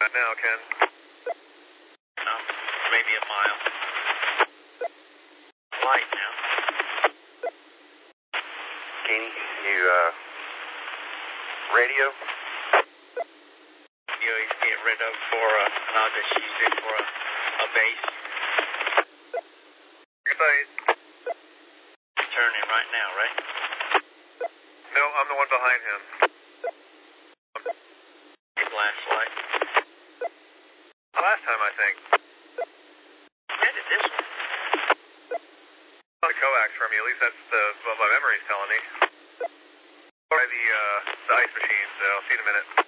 Now, Ken. Maybe a mile. Light now. Kenny, you, radio? He's getting rid of for, I'll just use it for a base. Goodbye. Turning right now, right? No, I'm the one behind him. Your flashlight. Last time, I think. When did this one? The coax from you, at least that's what my memory's telling me. By the ice machine, so I'll see you in a minute.